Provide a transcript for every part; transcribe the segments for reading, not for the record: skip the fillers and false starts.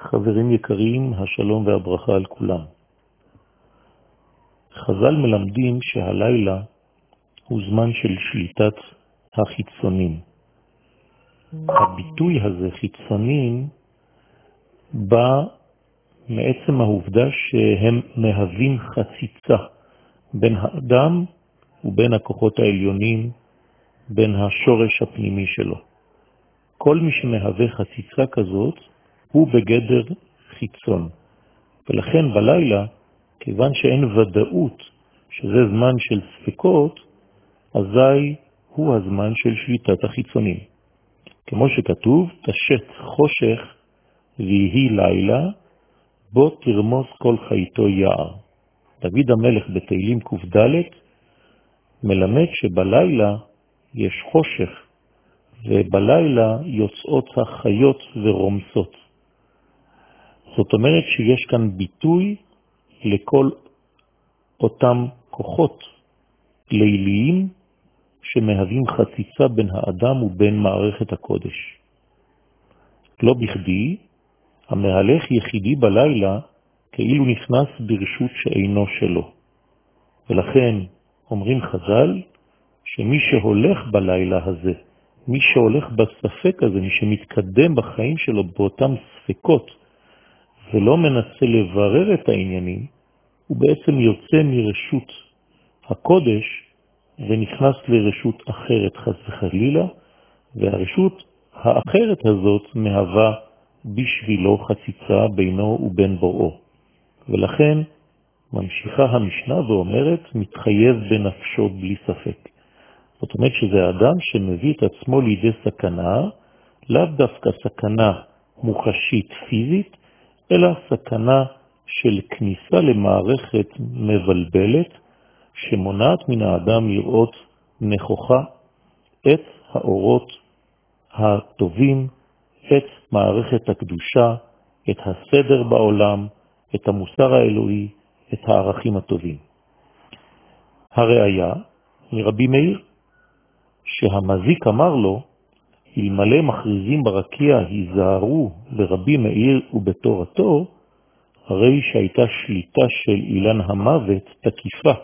חברים יקרים, השלום והברכה על כולם. חז"ל מלמדים שהלילה הוא זמן של שליטת החיצונים. הביטוי הזה, חיצונים, בא מעצם העובדה שהם מהווים חציצה בין האדם ובין הכוחות העליונים, בין השורש הפנימי שלו. כל מי שמהווה חציצה כזאת הוא בגדר חיצון. ולכן בלילה, כיוון שאין ודאות שזה זמן של ספקות, אזי הוא הזמן של שליטת החיצונים. כמו שכתוב, תשת חושך ויהי לילה, בו תרמוס כל חייתו יער. דוד המלך בתהילים ק"ד מלמד שבלילה יש חושך, ובלילה יוצאות החיות ורומסות. זאת אומרת שיש כאן ביטוי לכל אותם כוחות ליליים שמהווים חציצה בין האדם ובין מערכת הקודש. לא בכדי, המהלך יחידי בלילה כאילו נכנס ברשות שאינו שלו. ולכן אומרים חז"ל שמי שהולך בלילה הזה, מי שהולך בספק הזה, מי שמתקדם בחיים שלו באותם ספקות, ולא מנסה לברר את העניינים, הוא בעצם יוצא מרשות הקודש ונכנס לרשות אחרת חס וחלילה, והרשות האחרת הזאת מהווה בשבילו חציצה בינו ובין בוראו. ולכן ממשיכה המשנה ואומרת, מתחייב בנפשו בלי ספק. זאת אומרת שזה האדם שמביא את עצמו לידי סכנה, לאו דווקא סכנה מוחשית פיזית, אלא סכנה של כניסה למערכת מבלבלת, שמונעת מן האדם לראות נכוחה את האורות הטובים, את מערכת הקדושה, את הסדר בעולם, את המוסר האלוהי, את הערכים הטובים. הראיה מרבי מאיר, שהמזיק אמר לו, אלמלא מכריזים ברקיע היזהרו ברבי מאיר ובתורתו, הרי שהייתה שליטה של אילן המוות תקיפה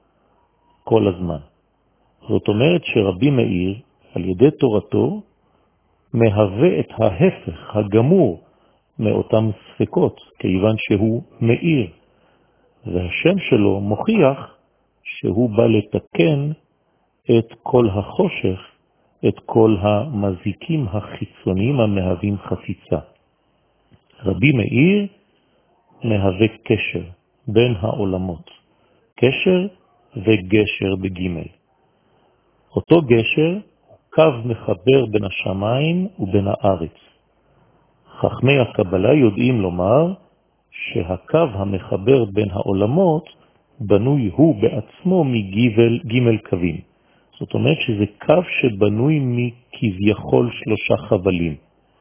כל הזמן. זאת אומרת שרבי מאיר על ידי תורתו מהווה את ההפך הגמור מאותם ספקות, כיוון שהוא מאיר, והשם שלו מוכיח שהוא בא לתקן את כל החושך, את כל המזיקים החיצוניים המהווים חציצה. רבי מאיר מהווה קשר בין העולמות, קשר וגשר בגימל. אותו גשר הוא קו מחבר בין השמיים ובין הארץ. חכמי הקבלה יודעים לומר שהקו המחבר בין העולמות בנוי הוא בעצמו מגימל קווים. זאת אומרת שזה קו שבנוי מכביכול 3 חבלים.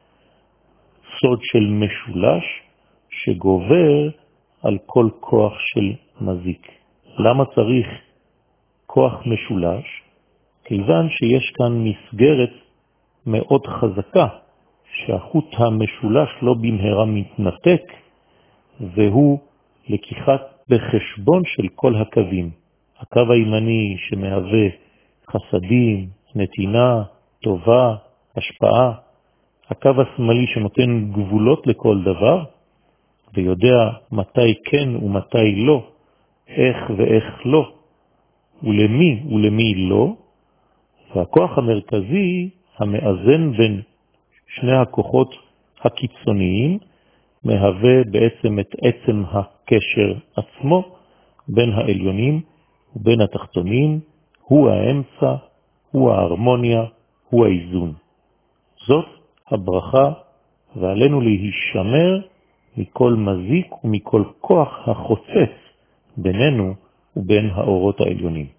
סוד של משולש שגובר על כל כוח של מזיק. למה צריך כוח משולש? כיוון שיש כאן מסגרת מאוד חזקה, שהחוט המשולש לא במהרה מתנתק, והוא לקיחת בחשבון של כל הקווים. הקו הימני שמהווה חסדים, נתינה, טובה, השפעה. הקו השמאלי שנותן גבולות לכל דבר, ויודע מתי כן ומתי לא, איך ואיך לא, ולמי ולמי לא. והכוח המרכזי המאזן בין שני הכוחות הקיצוניים, מהווה בעצם את עצם הקשר עצמו בין העליונים ובין התחתונים, הוא האמצע, הוא ההרמוניה, הוא האיזון. זאת הברכה, ועלינו להישמר מכל מזיק ומכל כוח החוצץ בינינו ובין האורות העליונים.